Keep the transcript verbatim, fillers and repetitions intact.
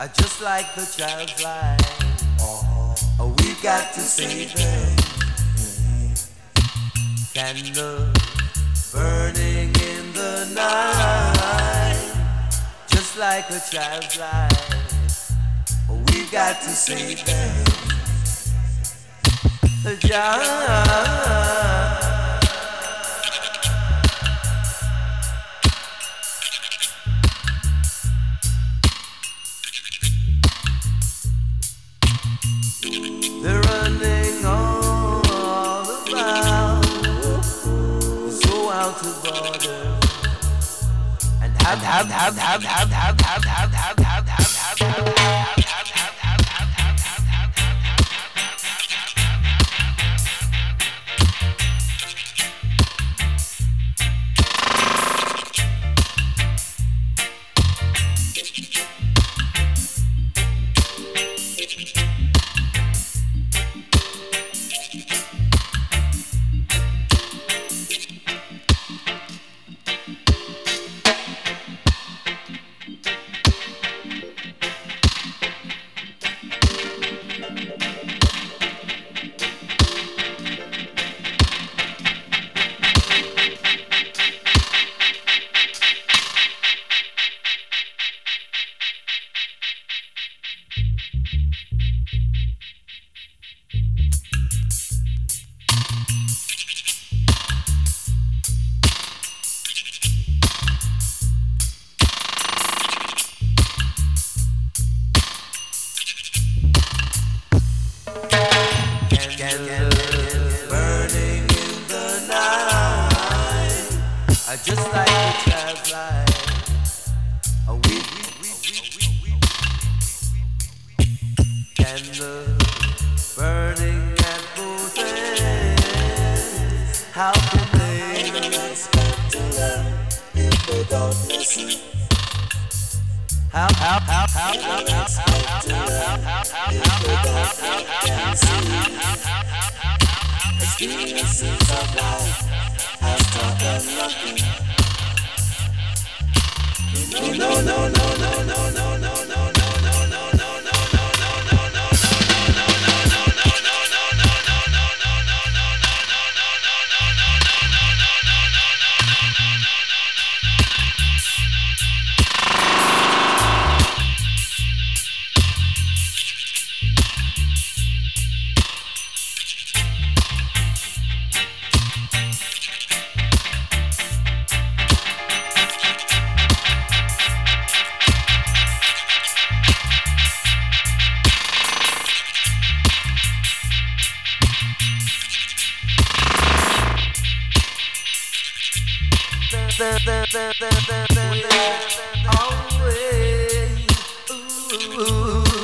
are just like the child's life. Oh, we've got to save them. Candle burning in the night, just like a child's life. Oh, we've got to save them. Yeah. They're running all around, so out of order, and have have have have have have have have have have have have have. Just like the child's life, a week, candle burning at both ends. How can they expect to learn if they don't listen? How, how, how, how, how, how, how, how, how, how, how, experiences of life has taught them nothing. No, no, no, no, no, no, no, no, no, no, no, no. Always, ooh.